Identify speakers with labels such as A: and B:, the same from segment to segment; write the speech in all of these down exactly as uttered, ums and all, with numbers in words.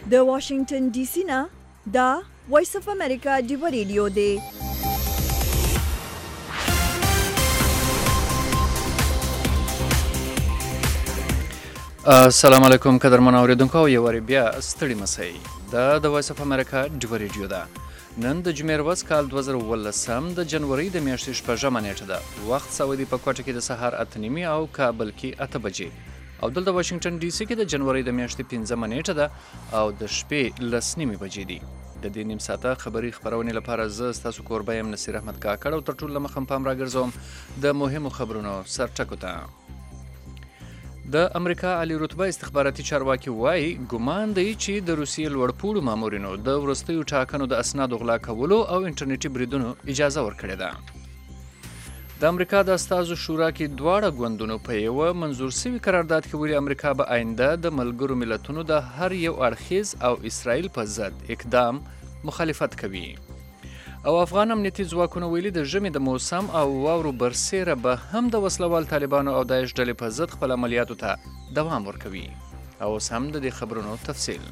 A: د واشنگټن ډي سي نه دا وایس اف امریکا ډیو ریډیو دی.
B: السلام علیکم قدرمن اوریدونکو، یو واری بیا ستړي مسئ. دا د وایس اف امریکا ډیو ریډیو ده. نن د جمعې ورځ کال دوه زره اوولسم د جنوري د میاشتې شپږمه نیټه ده. وخت سعودي په کوټه کې د سهار اته نیمې او کابل کې اته بجې او دلته واشنگټن ډي سي کې د جنوري د میاشتې پنځمه نیټه ده او د شپې لس نیمې بجې دي. د دې نیم ساعته خبري خبرونې لپاره زه ستاسو کوربه یم نصیر احمد کاکړ او تر ټولو له مخه پام راګرځوم د مهمو خبرونو سرټکو ته. د امریکا عالی رتبه استخباراتي چارواکي وایي ګمان دی چې د روسیې لوړپوړو مامورینو د وروستیو ټاکنو د اسنادو غلا کولو او انټرنیټي بریدونو اجازه ورکړې ده. د امریکا د استازو شورا کې دواړه ګوندونو په یوه منظور سوي قرارداد کې ویلي امریکا به آینده د ملګرو ملتونو د هر یو اړخیز او اسرائیل په ضد اقدام مخالفت کوي. او افغان امنیتي ځواکونه ویلي د ژمي د موسم او واورو برسیره به هم د وسلوال طالبانو او داعش ډلې په ضد خپل عملیاتو ته دوام ورکوي. او اوس هم د دې خبرونو تفصیل.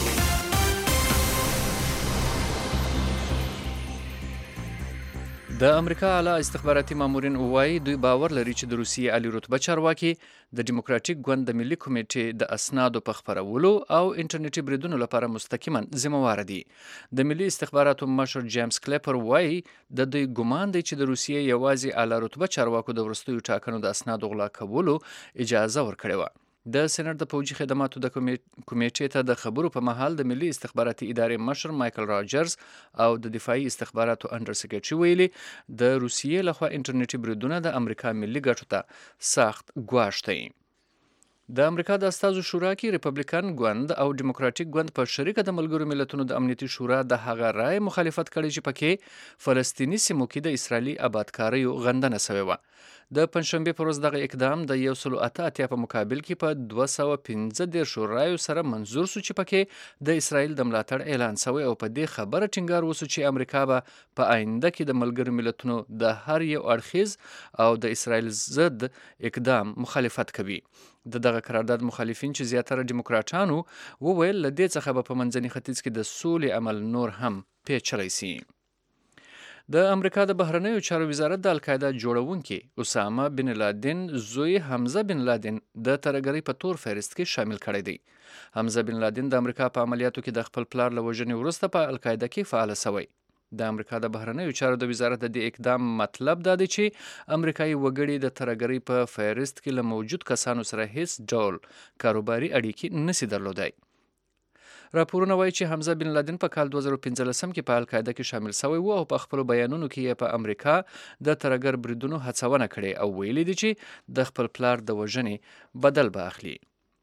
B: د امریکا اعلی استخباراتي مامورین وایي دوی باور لري چې د روسیې عالی رتبه چارواکي د ډیموکراټیک ګوند د ملي کمیټې د اسنادو په خپرولو او انټرنیټي بریدونو لپاره مستقیما ذمہوار دي. د ملي استخباراتو مشر جیمز کلیپر وایي د دوی ګمان دی چې د روسیې یوازې اعلی رتبه چارواکو د وروستیو ټاکنو د اسنادو غلا کولو اجازه ورکړې وه. د سېنات د پوځي خدماتو د کمیټې ته د خبرو په مهال د ملي استخباراتي ادارې مشر مایکل راجرز او د دفاعي استخباراتو انډر سکرټري ویلي د روسیې لخوا انټرنیټي بریدونه د امریکا ملي ګټو ته سخت ګواښ دی. د امریکا د استازو شورا کې ریپبلیکن ګوند او ډیموکراټیک ګوند په شریکه د ملګرو ملتونو د امنیتي شورا د هغه رای مخالفت کړی چې پکې فلسطیني سیمو کې د اسرائیلي آبادکاریو غندنه شوې وه. د پنځشنبې پر ورځ دغه اقدام د یو سل اته اتیا په مقابل کې په دوه سوه پنځه دېرشو رایو سره منظور سو چې پکې د اسرائیل د ملاتړ اعلان شوی او په دې خبره ټینګار وسو چې امریکا به په آینده کې د ملګرو ملتونو د هر یو اړخیز او د اسرائیل ضد اقدام مخالفت کوي. د دغه قرارداد مخالفین چې زیاتره ډیموکراټانو وویل له دې څخه به په منځني ختیځ کې د سولې عمل نور هم پیچلی سي. د امریکا د بهرنیو چارو وزارت د القاعده جوړونکي اسامه بن لادن زوی حمزه بن لادن د ترهګرۍ په تور فهرست کې شامل کړی دی. حمزه بن لادن د امریکا په عملیاتو کې د خپل پلار له وژنې وروسته په القاعده کې فعال شوی. د امریکا د بهرنیو چارو د وزارت د دې اقدام مطلب دا دی چې امریکایي وګړي د ترهګرۍ په فهرست کې له موجود کسانو سره هیڅ ډول کاروباري اړیکې نشي درلودای. راپورونه وایي چې حمزه بن لادن په کال دوه زره پنځلسم کې په القاعده کې شامل شوی و او په خپلو بیانونو کې یې په امریکا د ترهګر بریدونو هڅونه کړې او ویلي دي چې د خپل پلار د وژنې بدل به اخلي.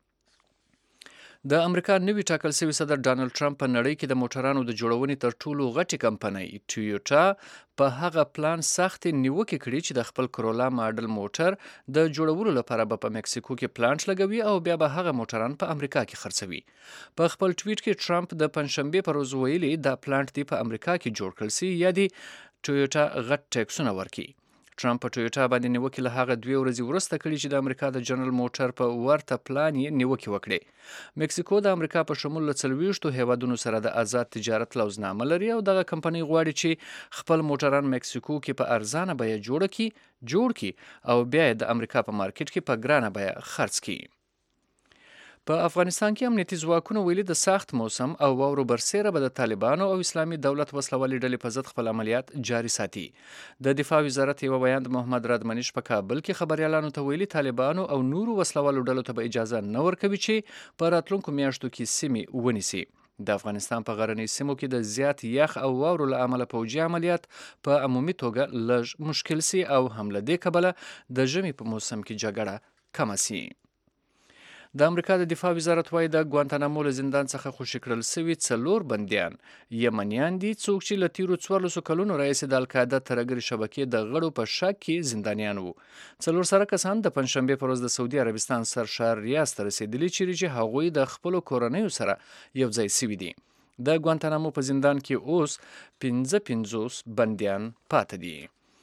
B: د امریکا نوي ټاکل شوي صدر ډانلډ ټرمپ په نړۍ کې د موټرانو د جوړونې تر ټولو غټې کمپنۍ ټویوټا په هغه پلان سختې نیوکې کړي چې د خپل کرولا ماډل موټر د جوړولو لپاره به په مکسیکو کې پلانټ لګوي او بیا به هغه موټران په امریکا کې خرڅوي. په خپل ټویټ کې ټرمپ د پنځشنبې پر ورځ ویلي دا پلانټ دی په امریکا کې جوړ کړل سي یا دی ټویوټا غټ ټیکسونه ورکړي. ټرمپ په ټویوټا باندې نیوکې له هغه دوې ورځې وروسته کړي چې د امریکا د جنرال موټر په ورته پلان یې نیوکې وکړې. مکسیکو د امریکا په شمول له څلوېښتو هیوادونو سره د آزاد تجارت لوزنامه لري او دغه کمپنۍ غواړي چې خپل موټران مکسیکو کې په ارزانه بیه جوړ کړي جوړ کړي او بیا یې د امریکا په مارکیټ کې په ګرانه بیه خرڅ کړي. په افغانستان کې امنیتي ځواکونه ویلي د سخت موسم او واورو برسیره به د طالبانو او اسلامي دولت وسلوالې ډلې په ضد خپل عملیات جاري ساتي. د دفاع وزارت یو بیان د محمد راد منیش په کابل کې خبريالانو ته ویلي طالبانو او نورو وسلوالو ډلو ته به اجازه نه ورکوي چې په راتلونکو میاشتو کې سیمې ونیسي. د افغانستان په غرنۍ سیمو کې د زیات یخ او واورو له امله پوځي عملیات په عمومي توګه لږ مشکل سي او هم له دې کبله د ژمي په موسم کې جګړه کمه سي. د امریکا د دفاع وزارت وایي د ګوانتانامو له زندان څخه خوشي کړل سوي څلور بندیان یمنیان دي څوک چې له تیرو څوارلسو کلونو راهیسې د القاعده ترهګرې شبکې د غړو په شک کې زندانیان وو. څلور سره کسان د پنځشنبې پر ورځ د سعودي عربستان سرشار ریاض ته رسېدلي چیرې چې هغوی د خپلو کورنیو سره یو ځای سوي دي. د ګوانتانامو په زندان کې اوس پنځه پنځوس بندیان پاتې دي.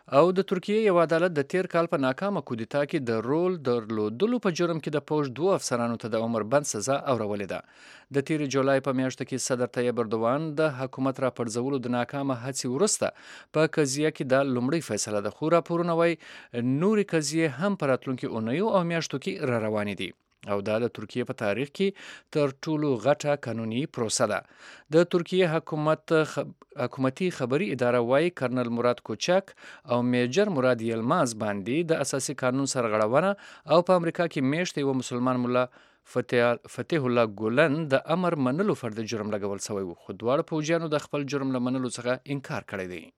B: او د ترکیه یو عدالت د تیر کال په ناکامه کودتا کې د رول درلودلو په جرم کې د پوج دوه افسرانو ته د عمر بند سزا اورولې ده. د تیر جولای په میاشت کې صدر طیب اردوان د حکومت را پرځولو د ناکامه هڅې وروسته په قضیه کې د لومړۍ فیصله ده، خو راپورونه وایي نورې قضیې هم په راتلونکي اونیو او میاشتو کې را روانې دي او دا د ترکیه په تاریخ کې تر ټولو غټه قانوني پروسه ده. د ترکیه حکومت خب... حکومتي خبري اداره وايي کرنل مراد کوچک او میجر مراد یلماز باندې د اساسي قانون سرغړونه او په امریکا کې میشت یو مسلمان مولا فتح الله ګولن د امر منلو فرد جرم لګول شوی و، خو دواړه پوجیانو د خپل جرم لمنلو څخه انکار کړی دی.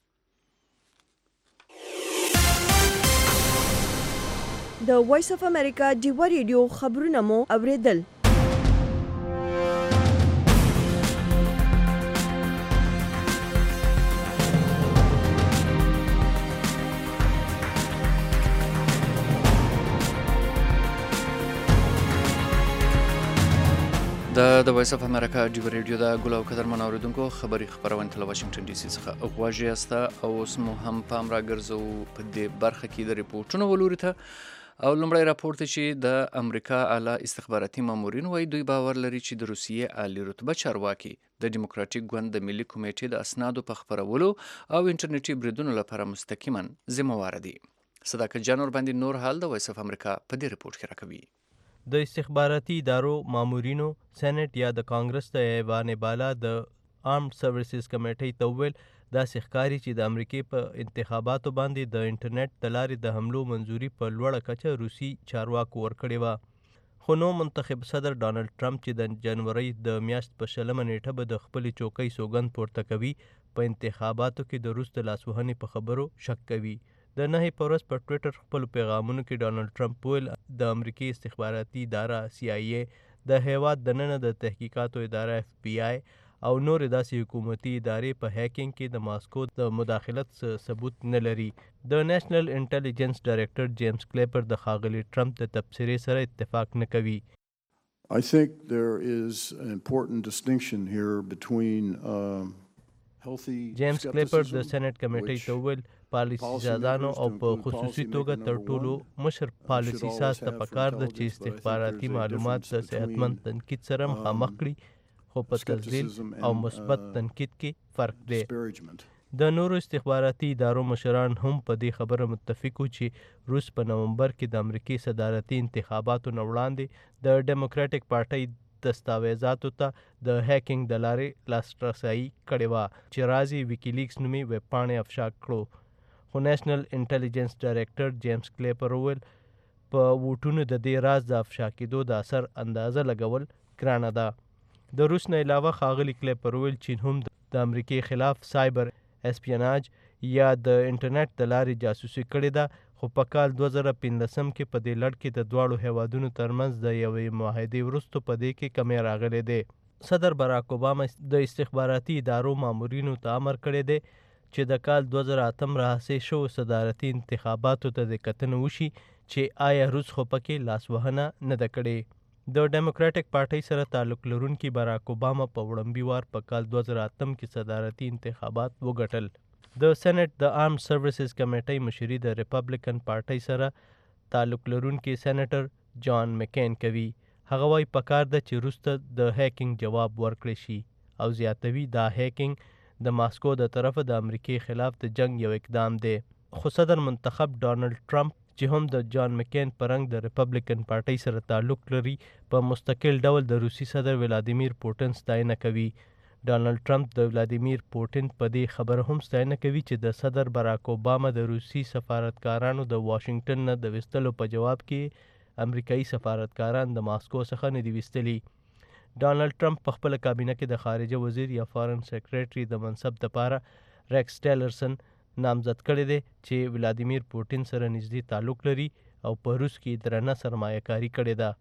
A: د وایس اف امریکا ډیوا ریډیو خبرونه مو اوریدل.
B: د د وایس اف امریکا ډیوا ریډیو د ګل او قدر من اوریدونکو خبري خبرونه له واشنگټن ډي سي څخه غواړي یاسته او اوس مو هم پام راګرځو په دې برخه کې د ریپورتونو ولوري ته. او لومړی راپور ته چې د امریکا اعلی استخباراتي مامورین وایي دوی باور لري چې د روسیې عالی رتبه چارواکي د ډیموکراتیک ګوند د ملي کمیټې د اسنادو په خپرولو او انټرنیټي بریدونو لپاره مستقیما ذمہوار دي. صداقت جان اور باندې نور حال د وایس اف امریکا په دې ریپورت کې راکوي.
C: د استخباراتي ادارو مامورینو سېنات یا د کانګرس د ایوان بالا د آرمډ سروسز کمیټې ته ویل داسې ښکاري چې د امریکې په انتخاباتو باندې د انټرنیټ د لارې د حملو منظوري په لوړه کچه روسي چارواکو ورکړې وه. خو نو منتخب صدر ډانلډ ټرمپ چې د جنوري د میاشت په شلمه نیټه به د خپلې چوکۍ سوګند پورته کوي په انتخاباتو کې د روس د لاسوهنې په خبرو شک کوي. د نهې په ورځ په ټویټر خپلو پیغامونو کې ډانلډ ټرمپ ویل د امریکې استخباراتي اداره سی آی ای د هیواد دننه د تحقیقاتو اداره اف بی آی او نور داسې حکومتي ادارې په هیکینګ کې د ماسکو د مداخلت ثبوت نه لري. د نېشنل انټيليجنس ډایریکټر جیمز کلیپر د ښاغلي ټرمپ د تبصرې سره اتفاق نه کوي.
D: I think there is an important distinction here between um, healthy
C: جیمز کلیپر د سېنات کمیټې ته ویل پالیسي سازانو او په خصوصي توګه تر ټولو مشر پالیسي ساز ته پکار ده چې استخباراتي معلومات د صحتمند تنقید سره مخامخ کړي، خو په تسلیل او مثبت تنقید کې فرق دی. د نورو استخباراتي ادارو مشران هم په دې خبره متفق وو چې روس په نومبر کې د امریکې صدارتي انتخاباتو نه وړاندې د ډیموکراټک پارټۍ دستاویزاتو ته د هیکینګ د لارې لاسرسي کړې وه چې رازي ویکیلیکس نومي ویب پاڼې افشا کړو. خو نېشنل انټيليجنس ډایریکټر جیمز کلیپر وویل په ووټونو د دې راز د افشا کېدو د اثر اندازه لګول ګرانه ده. د روس نه علاوه ښاغلي کلیپر ویل چین هم د امریکې خلاف سایبر اسپیناج یا د انټرنیټ د لارې جاسوسي کړې ده، خو په کال دوه زره پنځلسم کې په دې لړ کې د دواړو هیوادونو ترمنځ د یوې معاهدې وروسته په دې کې کمی راغلی دی. صدر باراک اوباما د استخباراتي ادارو مامورینو ته امر کړی دی چې د کال دوه زره اتم راهیسې شوو صدارتي انتخاباتو ته د کتنه وشي چې آیا روس خو پکې لاسوهنه نه ده کړې. د ډیموکراټک پارټۍ سره تعلق لرونکي باراک اوباما په وړاندې وار په کال دوه زره اتم کې صدارتي انتخابات وګټل. د سېنات د آرمډ سروسز کمیټې مشري د ریپبلیکن پارټۍ سره تعلق لرونکي سېنیټر جان مکین کوي. هغه وايي پکار ده چې روس ته د هیکینګ جواب ورکړی شي او زیاتوي دا هیکینګ د ماسکو د طرفه د امریکې خلاف د جنگ یو اقدام دی. خو صدر منتخب ډانلډ ټرمپ چې هم د جان مکین په رنګ د ریپبلیکن پارټۍ سره تعلق لري په مستقل ډول د روسي صدر ولادیمیر پوټین ستاینه کوي. ډانلډ ټرمپ د ولادیمیر پوټین په دې خبره هم ستاینه کوي چې د صدر باراک اوباما د روسي سفارتکارانو د واشنگټن نه د وستلو په جواب کې امریکایي سفارتکاران د ماسکو څخه نه دي وستلي. ډانلډ ټرمپ په خپل کابینه کې د خارجه وزیر یا فارن سیکریټري د منصب لپاره ریکس ټیلرسن نامزد کړی دی چې ولادیمیر پوټین سره نږدې تعلق لري او په روس کې درنه سرمایه کاري کړې ده.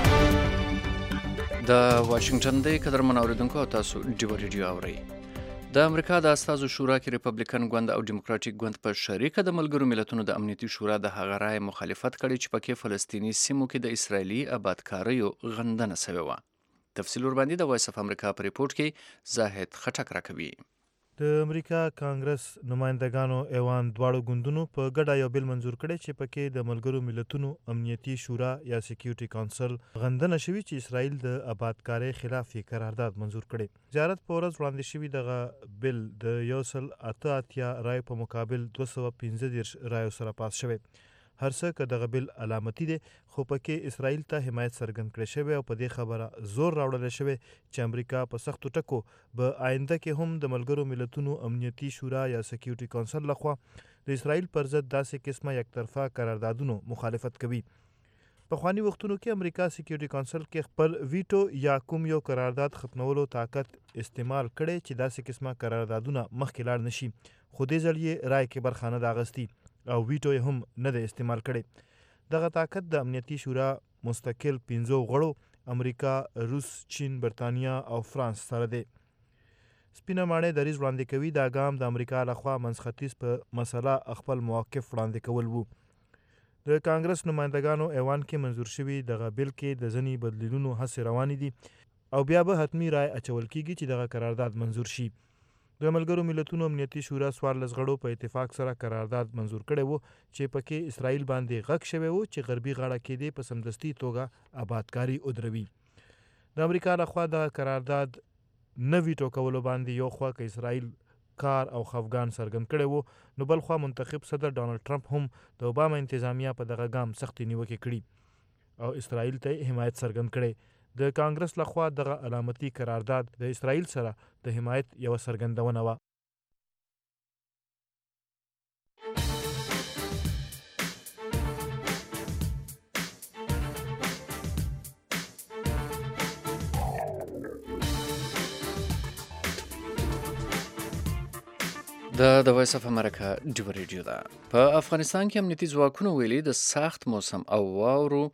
B: د واشنگټن د قدرمن اوریدونکو تاسو ډیو ریډیو اورئ. د امریکا د استازو شورا کې ریپبلیکن ګوند او ډیموکراټیک ګوند په شریکه د ملګرو ملتونو د امنیتي شورا د هغه رای مخالفت کړی چې پکې فلسطینی سیمو کې د اسرایلی آبادکاریو غندنه شوې وه. تفصیل ورباندې د وایس اف امریکا په ریپورت کې زاهد خټک راکوي.
E: د امریکا کانګرس نمائندګانو ایوان دواړو ګوندونو په ګډه یو بل منظور کړی چې پکې د ملګرو ملتونو امنیتي شورا یا سکیورټي کونسل غندنه شوي چې اسرائیل د آبادکارۍ خلاف یې قرارداد منظور کړی. زیارت په ورځ وړاندې شوي دغه بل د یو سل اته اتیا رایو په مقابل دوه سوه پنځه دېرش رایو سره پاس شوی. هر څه که دغه بل علامتي دی خو پکې اسرائیل ته حمایت څرګند کړی شوی او په دې خبره زور راوړلی شوی چې امریکا په سختو ټکو به آینده کې هم د ملګرو ملتونو امنیتي شورا یا سکیورټي کونسل لخوا د اسرائیل پر ضد داسې قسمه یکطرفه قراردادونو مخالفت کوي. پخواني وختونو کې امریکا سکیورټي کونسل کې خپل ویټو یا کوم یو قرارداد ختمولو طاقت استعمال کړی چې داسې قسمه قراردادونه مخکې لاړ نشي، خو دې ځل یې رای کې برخه نه ده اخیستې او ویټو یې هم نه دی استعمال کړی. دغه طاقت د امنیتي شورا مستقل پنځو غړو امریکا، روس، چین، برطانیا او فرانس سره دی. سپینه ماڼۍ دریځ وړاندې کوي دا ګام د امریکا لخوا منځ ختیځ په مسله خپل موقف وړاندې کول وو. د کانګرس نمائندګانو ایوان کې منظور شوي دغه بل کې د ځینې بدلیلونو هڅې روانې دي او بیا به حتمي رای اچول کیږي چې دغه قرارداد منظور شي. د ملګرو ملتونو امنیتي شورا څوارلس غړو په اتفاق سره قرارداد منظور کړی و چې پکې اسرائیل باندې غږ شوی و چې غربي غاړه کې دې په سمدستي توګه آبادکاري ودروي. د امریکا لخوا د قرارداد نه ویټو کولو باندې یو خوا که اسرائیل کار او خفګان څرګند کړی و، نو بل خوا منتخب صدر ډانلډ ټرمپ هم د اوباما انتظامیه په دغه ګام سختې نیوکې کړي او اسرائیل ته حمایت څرګند کړی. د کانګرس لخوا دغه علامتي قرارداد د اسرائیل سره د حمایت یوه څرګندونه وه.
B: دا د وایس اف امریکا ډیو ریډیو ده. په افغانستان کې امنیتي ځواکونو ویلي د سخت موسم او واورو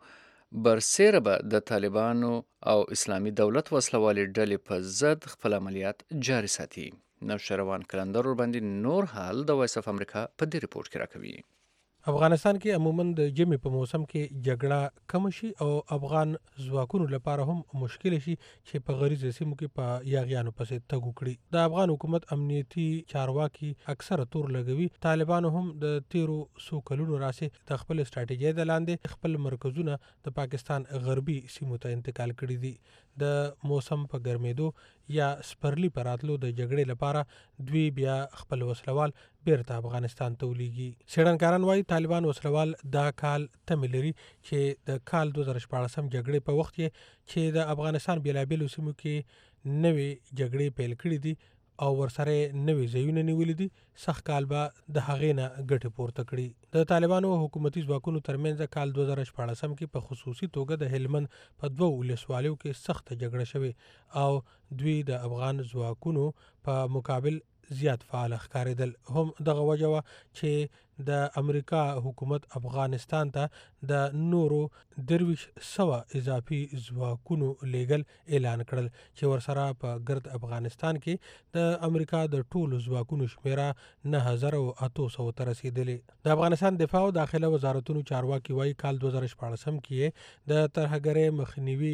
B: برسیره به د طالبانو او اسلامي دولت وسلوالې ډلې په ضد خپل عملیات جاري ساتي. نوشروان کلندر ورباندې نور حال د وایس اف امریکا په دې ریپورت کې راکوي.
F: افغانستان کې عموما د ژمي په موسم کې جګړه کم شي او افغان ځواکونو لپاره هم مشکل شي چې په غریزه سیمو کې په یاغیانو پسې تګ وکړي. د افغان حکومت امنیتي چارواکي اکثره تور لګوي طالبانو هم د تیرو څو کلونو راسې د خپل استراتیژۍ د لاندې خپل مرکزونه د پاکستان غربي سیمو ته انتقال کړي دي. د موسم په ګرمېدو یا سپرلی په راتلو د جګړې لپاره دوی بیا خپل وسلوال بیرته افغانستان ته ولیږي. څېړنکاران وایي طالبان وسلوال دا کال تمې لري چې د کال دوه زره شپاړسم جګړې په وخت کې چې د افغانستان بېلابېلو سیمو کې نوې جګړې پیل کړي دي او ورسره نوې ځایونه نیولي دي، سخت کال به د هغې نه ګټې پورته کړي. د طالبانو حکومتي ځواکونو ترمنځ کال دوه زره شپاړسم کې په خصوصي توګه د هلمند په دوه ولسوالیو کې سخته جګړه شوې او دوی د افغان ځواکونو په مقابل زیات فعال ښکارېدل. هم دغه وجه وه چې د امریکا حکومت افغانستان ته د نورو درویش سوه اضافي ځواکونو لیږل اعلان کړل چې ورسره په ګرد افغانستان کې د امریکا د ټولو ځواکونو شمیره نه هزاره او اتو سوو ته رسېدلې. د افغانستان دفاع او داخله وزارتونو چارواکي وایي کال دوه زره شپاړسم کې د ترهګرۍ مخنیوي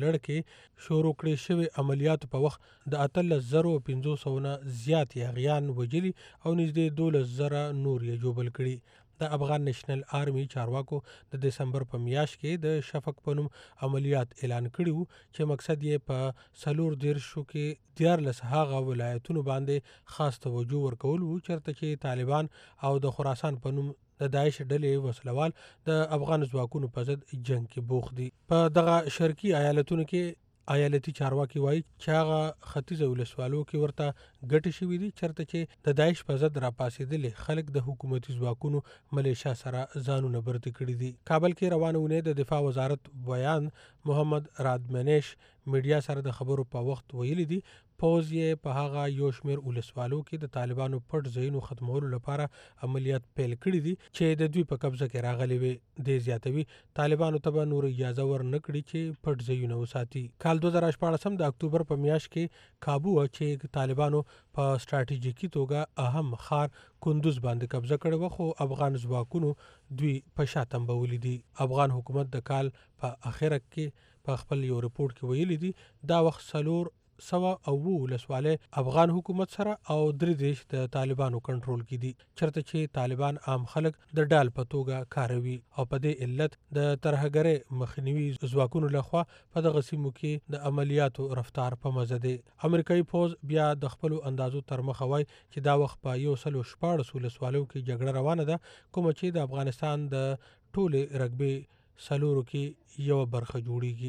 F: لړکې شروع کړې شوې عملیاتو په وخت د اتلس زرو پنځو سوو نه زیات یاغیان وژلي او نږدې دولس زره نور یې ژوبل کړي. د افغان نیشنل آرمي چارواکو د دسمبر په میاشت کې د شفق په نوم عملیات اعلان کړي وو چې مقصد یې په څلور دېرشو کې دیارلس هغه ولایتونو باندې خاص توجه ورکول وو چېرته چې طالبان او د خراسان په نوم د داعش ډلې وسلوال د افغان ځواکونو په ضد جنګ کې بوخت دي. په دغه شرقي ایالتونو کې ایالتي چارواکي وایي چې هغه ختیځه ولسوالیو کې ورته ګټې شوي دي چېرته چې د داعش په ضد راپاڅېدلي خلک د حکومتي ځواکونو ملیشا سره ځانونه برتې کړي دي. کابل کې روانه اونۍ د دفاع وزارت بیان محمد رادمنیش میډیا سره د خبرو په وخت ویلي دي پوز یې په هغه یو شمېر ولسوالو کې د طالبانو پټ ځایونو ختمولو لپاره عملیات پیل کړي دي چې د دوی په قبضه کې راغلي وي. دې زیاتوي طالبانو ته به نور اجازه ور نه کړي چې پټ ځایونه وساتي. کال دوه زره شپاړسم د اکتوبر په میاشت کې کابو چې طالبانو په ستراتیژیکي توګه اهم ښار کندوز باندې قبضه کړی و، خو افغان ځواکونو دوی په شا تنبولي دي. افغان حکومت د کال په اخره کې په خپل یو رپورټ کې ویلي دي دا وخت څلور سوه او اوه ولسوالۍ افغان حکومت سره او درې دېرش د طالبانو کنټرول کې دي، چېرته چې طالبان عام خلک د ډال په توګه کاروي او په دې علت د ترهګرۍ مخنیوي ځواکونو لخوا په دغه سیمو کې د عملیاتو رفتار په مزه دی. امریکایي پوز بیا د خپلو اندازو تر مخه وایي چې دا وخت په یو سلو شپاړس ولسوالیو کې جګړه روانه ده، کومه چې د افغانستان د ټولې رقبې څلورو کې یوه برخه جوړیږي.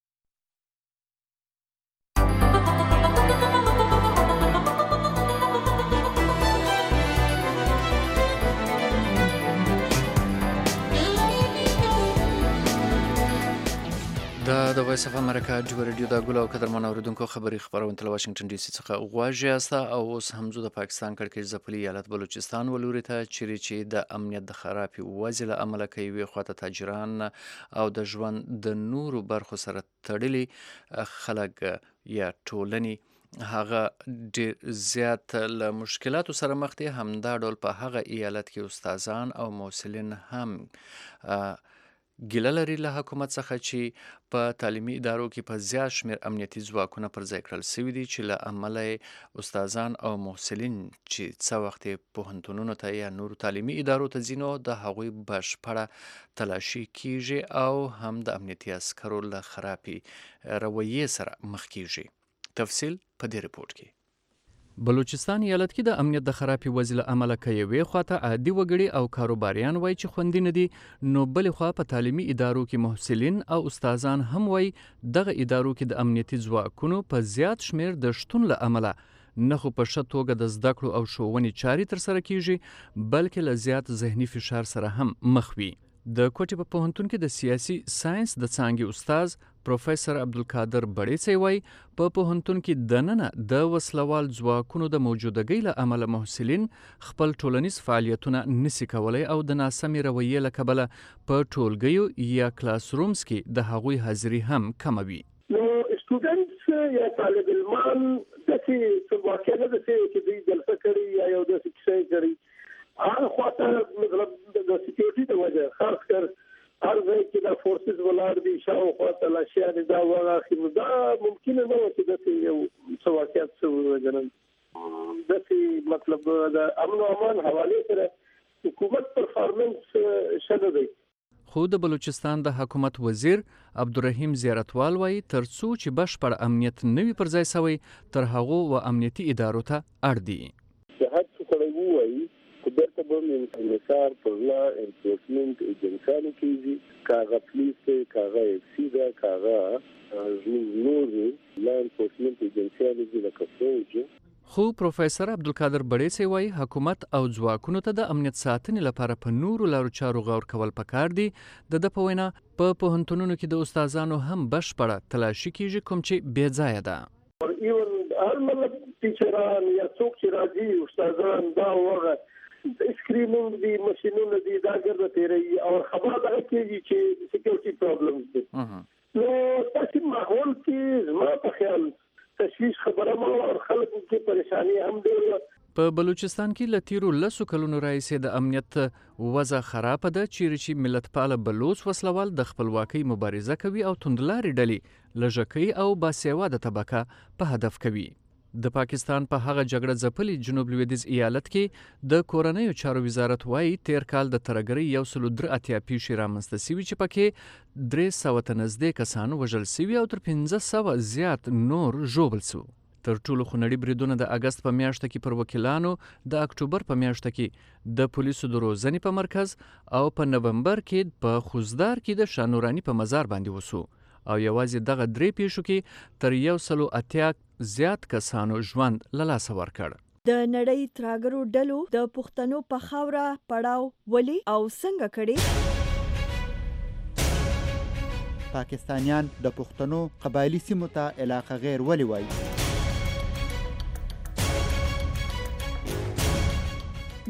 B: دا د وایس اف امریکا ډیو رادیو د ګل او قدرمن اوریدونکو خبري خبرونه تل واشنگټن ډي سي څخه غواړي استا او اوس همزو د پاکستان کړکېچ ځپلي ایالت بلوچستان ولوري ته چیرې چې د امنیت د خرابې وضع له امله کوي خواته تاجران او د ژوند د نورو برخو سره تړلي خلک یا ټولنې هغه ډیر زیات له مشکلاتو سره مخ دي. همدا ډول په هغه ایالت کې استادان او موسلین هم ګیله لري له حکومت څخه چې په تعلیمي ادارو کې په زیات شمېر امنیتي ځواکونه پر ځای کړل سوي دي، چې له امله استادان او محصلین چې څه وخت پوهنتونونو ته یا نورو تعلیمي ادارو ته ځي نو د هغوی بشپړه تلاشي کیږي او هم د امنیتي عسکرو له خرابې رویې سره مخ کیږي. تفصیل په دې رپورټ کې. بلوچستان ایالت کې د امنیت د خرابې وضع له امله که یوې خواته عادي وګړي او کاروباریان وایي چې خوندي نه دي، نو بلې خوا په تعلیمي ادارو کې محصلین او استادان هم وایي دغه ادارو کې د امنیتي ځواکونو په زیات شمېر د شتون له امله نه خو په ښه توګه د زده کړو او ښوونې چارې ترسره کیږي، بلکې له زیات ذهني فشار سره هم مخ وي. د کوټې په پوهنتون کې د سیاسي ساينس د څانګې استاد پروفیسور عبدالقادر بړیڅی وایي په پوهنتون کې دننه د وسلوال ځواکونو د موجودګۍ له امله محصلین خپل ټولنیز فعالیتونه نشي کولی او د ناسمې رویې له کبله په ټولګیو یا کلاس رومز کې د هغوی حاضري هم کمه وي.
G: نو سټوډنټس یا طالب علمان داسې څه واقع نه ده چې دوی جلسه کړي یا یو داسې کیسه کړي، هر خواته مطلب د سکیورټي د وجه خاص کر هر ځای کې د فورسز ولاړ دي شاوخوا تلاشیانې دا واخلي، دا ممکن نه و چې داسې یو څه واقعیت څه وجنن داسې مطلب د امن او امان حوالې سره حکومت پرفارمنس ښه دی.
B: خو د بلوچستان د حکومت وزیر عبدالرحیم زیارتوال وایي تر څو چې بشپړ امنیت نه وي پر ځای سوی تر هغو و امنیتي ادارو ته اړ دي.
G: چې هر څه سړی ووایي خو بیرته به انحصار پر لا انفورسمنټ ایجنسیانو کېږي، که هغه پولیس دی، که هغه اف سي ده، که هغه زموږ نور لا انفورسمنټ ایجنسیانو دي لکه فوج.
B: خو پروفیسور عبدالقادر بړیڅی وایي حکومت او ځواکونو ته د امنیت ساتنې لپاره په نورو لارو چارو غور کول پکار دي. د ده په وینا په پوهنتونونو کې د استادانو هم بشپړه تلاشي کیږي، کوم چې بې ځایه ده.
G: ایون هر مطلب ټیچران یا څوک چې راځي استادان دا وغه سکرینینګ دی ماشینونه دي دا ګرځي تیری او خبره ده چې چې سکیورټي پرابلمز دي. نو تاسو ماحول کې زما په خیال تشویش خبره مو او خلکو کې پریشانی هم دی.
B: په بلوچستان کې له تیرو لسو کلونو راهیسې د امنیت وضع خرابه ده، چیرې چې ملتپاله بلوڅ وسلوال د خپلواکۍ مبارزه کوي او توندلارې ډلې لږکۍ او باسواده طبقه په هدف کوي. د پاکستان په هغه جګړه ځپلي جنوب لویدیځ ایالت کې د کورنیو چارو وزارت وایي تیر کال د ترهګرۍ یو سلو درې اتیا پیښې رامنځته سوي چې پکې درې سوه ته نږدې کسان وژل سوي او تر پنځه سوه زیات نور ژوبل سو. تر ټولو خونړي بریدونه د اګست په میاشت کې پر وکیلانو، د اکتوبر په میاشت کې د پولیسو د روزنې په مرکز او په نومبر کې په خوزدار کې د شانورانی په مزار باندې وسو او یوازې دغه درې پیښو کې تر یو سلو اتیا زیات کسانو ژوند له لاسه ورکړ.
A: د نړۍ ترهګرو ډلو د پښتنو په خاوره پړاو ولې او څنګه کړي؟
H: پاکستانیان د پښتنو قبایلی سیمو ته علاقه غیر ولې وایي؟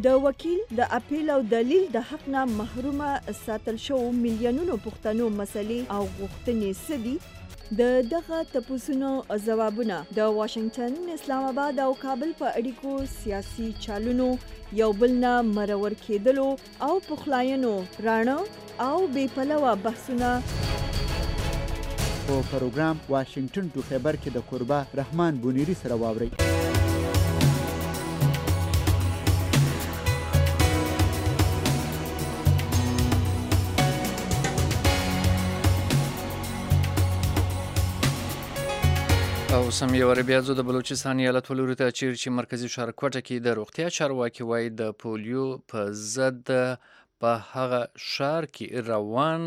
A: د وکیل د اپیل او دلیل د حق نه محرومه ساتل شو میلیونونو پښتنو مسلې او غوښتنې سدي د دغه تپوسونو ځوابونه د واشنگټن، اسلام آباد او کابل په اړیکو سیاسي چالونو یو بل نه مرور کېدلو او پخلاینو راڼه او بې پلوه بحثونه
H: په پروګرام واشنگټن ټو خیبر کې د قربا رحمان بونیری سره واورئ.
B: او سم یو بیا زه د بلوچستان ایالت ولوري ته چیرې چې مرکزي ښار کوټه کې د روغتیا چارواکي وایي د پولیو په ضد په هغه ښار کې روان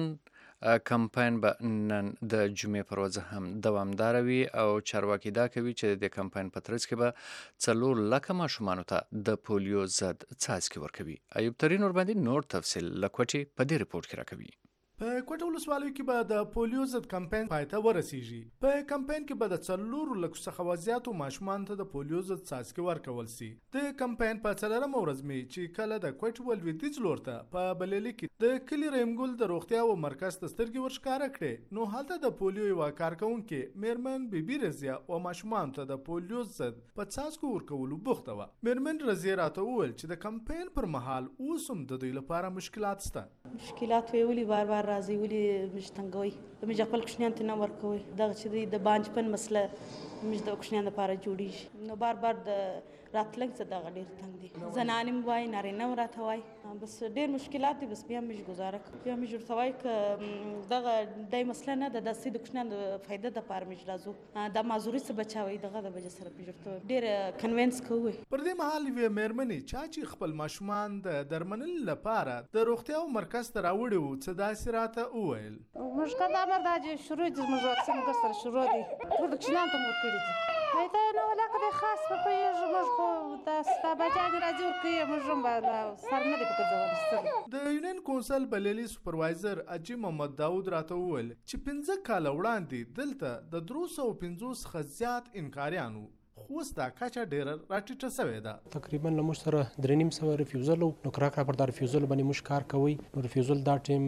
B: کمپاین به نن د جمعې پر ورځ هم دوامداره وي او چارواکي دا کوي چې د کمپاین په ترڅ کې به څلور لکه ماشومانو ته د پولیو ضد څاڅکي ورکوي. ایوب ترین ورباندې نور تفصیل له کوټې په دې رپورټ کې راکوي.
I: په کوټه ولسوالۍ کې به د پولیو ضد کمپاین پای ته ورسیږي. په کمپاین کې به د څلورو لکو څخه زیاتو ماشومانو ته د پولیو ضد څاڅکي ورکول سي. د کمپاین په څلورمه ورځ مې چې کله د کوټې ولویدیځ لور ته په بلېلي کې د کلي رحمګل د روغتیا او مرکز ته سترګې ورښکاره کړې، نو هلته د پولیو یوه کارکوونکې میرمن بیبي رضیه او ماشومانو ته د پولیو ضد په څاڅکو ورکولو بوخته وه. میرمن رضیه راته وویل چې د کمپاین پر مهال اوس هم د دوی لپاره مشکلات شته.
J: مشکلات وی ولي بار بار راځي، ولي مش تنګوي زموږ خپل کوچنیان ته نه ورکوي. دغه چې د بانجپن مسله زموږ د کوچنیانو لپاره جوړیږي، نو بار بار د راتلنګ څه دغه ډېر تنګ دي. زنانې م وایي، نارینه م راته وایي، بس ډېر مشکلات دي. بس بیا موږ ګزاره کوو، بیا موږ ورته وایو که دغه دی مسله نه ده، داسې د کوچنیانو د فایده دپاره موږ راځو، دا معذوري څه بچاوئ دغه د وجې سره موږ ورته ډېر کنوینس کوو.
I: پر دې مهال یوې مېرمنې چا چې خپل ماشومان د درملنې لپاره د روغتیا مرکز ته راوړي وو څه داسې راته وویل.
K: موږ که دا امر دا چې شروع دي زموږ واکسین در سره شروع دي، ټول د کوچنیانو ته مو ورکړي دي. دا نو علاقه دی خاص په پوهېږو، موږ خو دا ستا بچیانې راځي ورکوي، موږ هم سر نه دی په ګرځولي.
I: د یونین کونسل بلیلي سوپروایزر اجي محمد داود راته وویل چې پنځه کاله وړاندې دلته د درې سوه پنځوس څخه زیات انکاریان وو، خو اوس دا کچه ډېره راټیټه سوې ده.
F: تقریبا له موږ سره درې نیم سوه ریفیوزل وو، نو کراک راپر دا ریفیوزل باندې موږ کار کوئ. نو ریفیوزل دا ټیم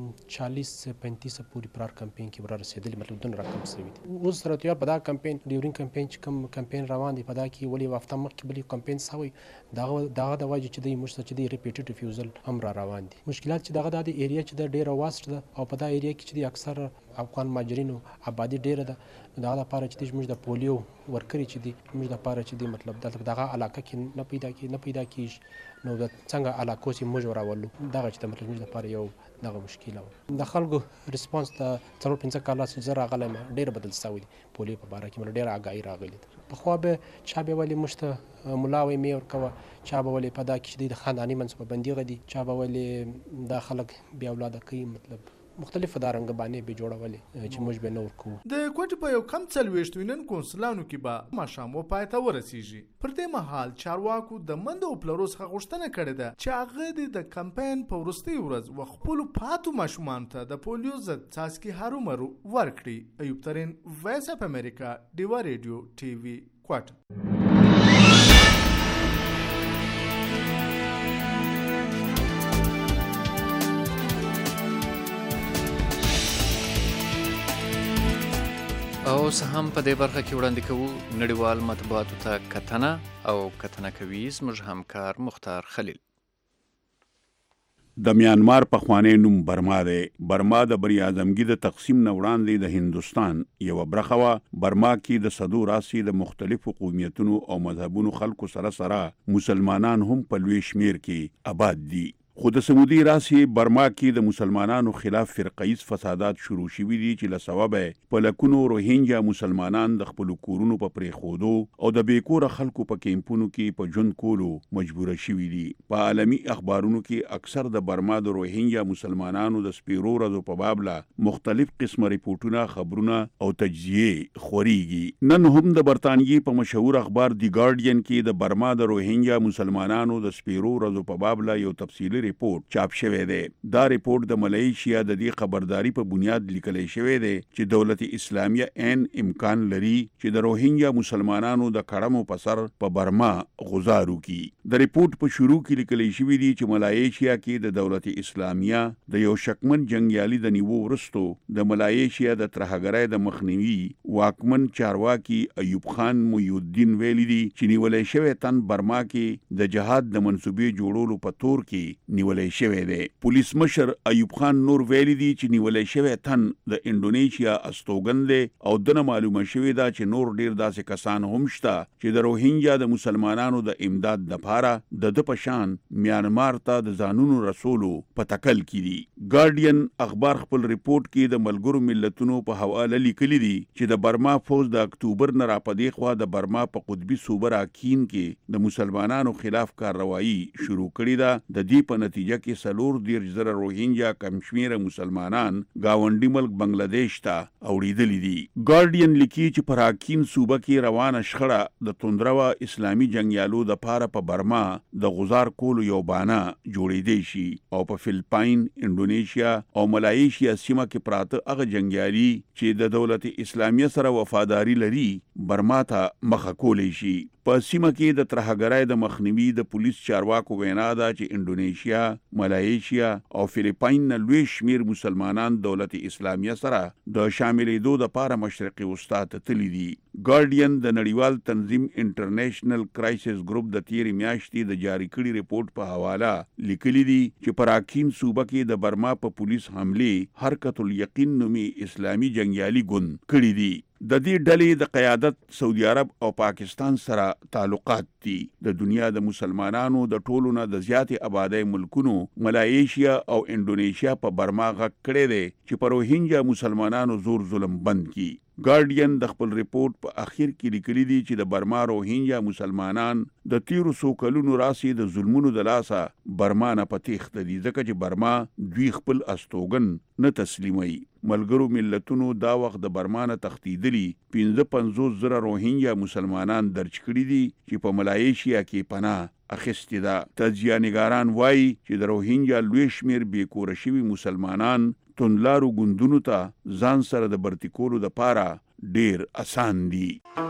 F: چالیس پینتیس پورې پر هر کمپین کې ورا رسېدلي، مطلب دونه راکم سوي دي. اوس سره تیار په دا کمپین ډیورینګ کمپین چې کوم کمپین روان دی په دا کې ولې یوه هفته مخکې بل کمپین سوی، دغه دغه د وجې چې دی موږ سره چې دی ریپیټډ ریفیوزل هم را روان دي. مشکلات چې دغه د ایریا چې د ډېره واسټ ده او په دا ایریا کې چې دی اکثر افغان مهاجرینو آبادي ډېره ده، نو دغه لپاره چې دی موږ د پولیو ورکړي چې دی موږ لپاره چې دی مطلب دغه علاقه کې نه پیدا کی نه پیدا کیږي، نو د څنګه علاقو چې موږ راولو دغه چې مطلب موږ لپاره یو دغه مشکل و. د خلکو ریسپانس د څلور پنځه کاله چې زه راغلی یم ډېر بدل شوی دی. پولیو په باره کې مله ډېره اګاهي راغلې ده. پخوا به چا به ولې موږ ته ملا وایي مې ورکوه، چا به ولې په دا کې چې دی د خانداني منصوبه بندي غدي، چا به ولې دا خلک بې اولاده کوي، مطلب مختلفه دا رنګ باندې به جوړولې چې موږ به نه ورکوو.
I: د کوټې په یو کم څلوېښت یونین کونسلانو کې به ماښام و پای ته ورسیږي. پر دې مهال چارواکو د مندو او پلرو څخه غوښتنه کړې ده چې هغه دې د کمپاین په وروستۍ ورځ و خپلو پاتو ماشومانو ته د پولیو ضد څاڅکي هرومرو ورکړي. ایوب ترین، وایس اف امریکا، ډیوا ریډیو ټي وي، کوټه. اوس هم په دې برخه کې وړاندې کوو نړیوال مطبوعاتو ته کتنه، او کتنه کوي زموږ همکار مختار خلیل.
L: د میانمار پخوانی نوم برما دی. برما د بری اعظمګي د تقسیم نه وړاندې د هندوستان یوه برخه وه. برما کې د صدو راسي د مختلفو قومیتونو او مذهبونو خلکو سره سره مسلمانان هم په لوی شمیر کې آباد دي. خو د سمودي راسي برما کې د مسلمانانو خلاف فرقیز فسادات شروع شوي دي چې له سببه په لکونو روهینجا مسلمانان د خپلو کورونو په پرېښودو او د بېکوره خلکو په کیمپونو کې په ژوند کولو مجبوره شوي دي. په عالمي اخبارونو کې اکثر د برما د روهینجا مسلمانانو د سپیرو ورځو په باب له مختلف قسمه ریپورټونه، خبرونه او تجزیې خورېږي. نن هم د برطانیې په مشهور اخبار دی ګارډین کې د برما د روهینجا مسلمانانو د سپیرو ورځو په باب له یو تفصیلي ریپورت چاپ شوی دی. دا ریپورت د ملیشیا د دې خبرداري په بنیاد لیکل شوی دی چې دولت اسلامیه عین امکان لري چې د روهینګیا مسلمانانو د کړمو په سر په برما غزار وکړي. د ریپورت په شروع کې لیکل شوی دی چې ملیشیا کې د دولت اسلامیه د یو شکمن جنگیالي د نیوو وروسته د ملیشیا د ترهګرۍ د مخنیوي واکمن چارواکي ایوب خان محی الدین ویلي دي چې نیولې شوی تن برما کې د جهاد د منصوبې جوړولو په تور کې نیولې شوی دی. پولیس مشر ایوب خان نور ویلي دي چې نیولې شوی تن د انډونیشیا استوګن دی او دنه معلومه شوې ده چې نور ډیر داسې کسان هم شته چې د روهینګیا د مسلمانانو د امداد لپاره د د پشان میانمار ته د ځانونو رسولو په تکل کې دي. ګارډین اخبار خپل ریپورت کې د ملګرو ملتونو په حواله لیکلي دي چې د برما فوج د اکتوبر نه راپدې خوا د برما په قطبي صوبه راکین کې د مسلمانانو خلاف کارروایي شروع کړې ده. د دې په نتیجه کې څلور دېرش زره روهینګیا کمشمیره مسلمانان گاونډي ملک بنگلاديش ته اوړېدلي دي. ګارډین لیکي چې په راکین صوبه کې روانه شخړه د توندروا اسلامي جنگیالو د پاره په برما د غزار کولو یو بانه جوړېدی شي او په فلپاین، انډونیشیا او ملایشیا سیمه کې پراته هغه جنگیالي چې د دولت اسلامیه سره وفاداری لري برما ته مخه کولی شي. په سیمه کې د ترهګرۍ د مخنیوي د پولیس چارواکو وینا ده چې انډونیشیا، ملایشیا او فلپاین نه لوی شمیر مسلمانان دولت اسلامیه سره د شاملېدو دپاره مشرقي وسطا ته تللي دي. ګارډین د نړیوال تنظیم انټرنیشنل کرایسس ګروپ د تیرې میاشتې د جاری کړي ریپورت په حواله لیکلي دي چې په راکین صوبه کې د برما په پولیس حملې حرکت الیقین نومي اسلامي جنگیالي ګوند کړي دي. د دې ډلې د قیادت سعودي عرب او پاکستان سره تعلقات دي. د دنیا د مسلمانانو د ټولو نه د زیاتې آبادۍ ملکونو ملایشیا او انډونیشیا په برما غږ کړی دی چې په روهینګیا مسلمانانو زور ظلم بند کړي. ګارډین د خپل ریپورت په اخر کې لیکلي دي چې د برما روهینګیا مسلمانان د تیرو څو کلونو راسي د ظلمونو د لاسه برما نه په تېښته دي ځکه چې برما دوی خپل استوګن نه تسلیموي. ملګرو ملتونو دا وخت د برما نه تښتېدلي پنځه پنځوس زره روهینګیا مسلمانان درج کړي دي چې په ملایشیا کې پناه اخیستې ده. تجزیه نګاران وایي چې د روهینګیا لوی شمیر بې کوره شوي مسلمانان توندلارو ګوندونو ته ځان سره د برتي کولو دپاره ډیر اسان دي.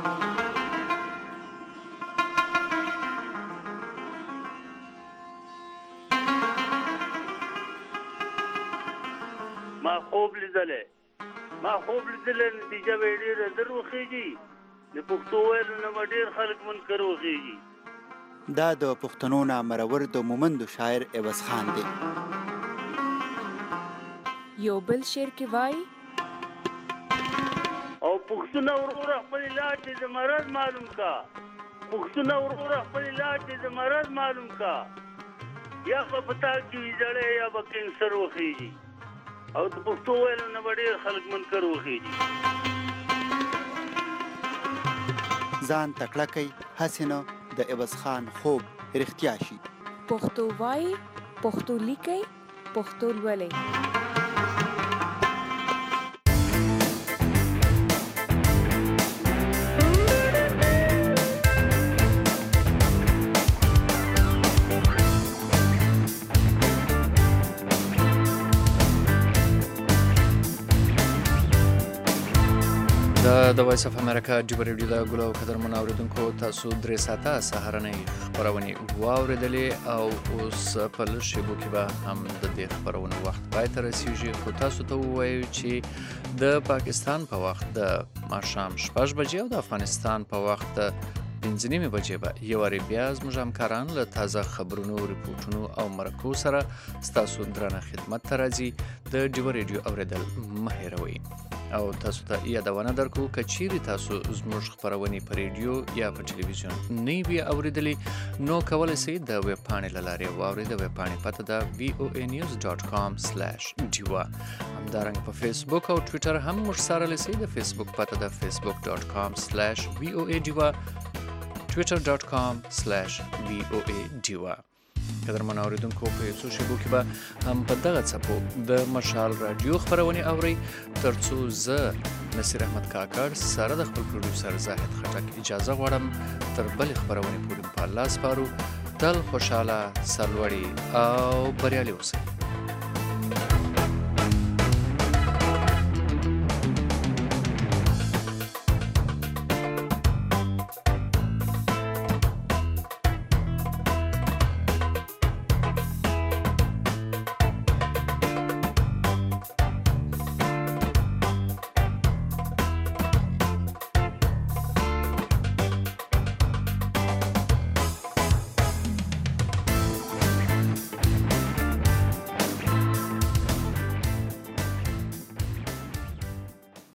M: ما خوب لیدلی ما خوب لیدلی نتیجه به یې ډېره در وخېږي. د پښتو ویلو نه به ډېر خلک منکر وخېږي.
H: دا د پښتنو نه مرور د مومندو شاعر عوض خان دی.
N: یو بل شعر کې وایي
M: او پښتونه وروره خپل علاج دې د مرض معلوم کا. پښتونه وروره خپل علاج دې د مرض معلوم کا. یا به په تا کې وي زړی یا به کینسر وخېږي او د پښتو ویلو نه به ډېر خلک منکر وخېږي.
H: ځان تکړه کوي هسې نه د عوض خان خوب رښتیا شي.
N: پښتو وایي، پښتو لیکئ، پښتو لولئ.
B: د وایس اف امریکا ډیو ریډیو د ګلو قدرمن اوریدونکو تاسو درې ساعته سهارنۍ خبرونه واوریدلې او اوس په لشبو کې به هم د دې خبرونو وخت پای ته رسیږي. خو تاسو ته ووایو چې د پاکستان په وخت د ماښام شپږ بجې او د افغانستان په وخت د پنځه نیمې بجې به یو وارې بیا زموږ همکاران له تازه خبرونو، ریپورټونو او مرکو سره ستاسو درنه خدمت ته راځي. د ډیو ریډیو اوریدل مه هېروئ او تاسو ته یادونه درکو که چیرې تاسو زموږ خبرونې په ریډیو یا په ټلویزیون نه وي اورېدلې نو کولی سئ د ویب پاڼې له لارې واورئ. د ویب پاڼې پته ده وی او ای نیوز ډاټ کام سلیش ډیوه. همدارنګه په فیسبوک او ټویټر هم موږ څارلی سئ. د فیسبوک پته ده فیسبوک ډاټ کام سلیش وی او ای ډیوه، ټویټر ډاټ کام سلیش وی او ای ډیوه. قدرمن اوریدونکو په څو شیبو کې به هم په دغه څپو د مشال رادیو خبرونه اوري تر څو زه نصیر احمد کاکړ سره د خپل پروډوسر زاهد خټک اجازه غواړم تر بل خبرونه پورې په الله سپارو. تل خوشاله، سرلوړي او بریالي اوسئ.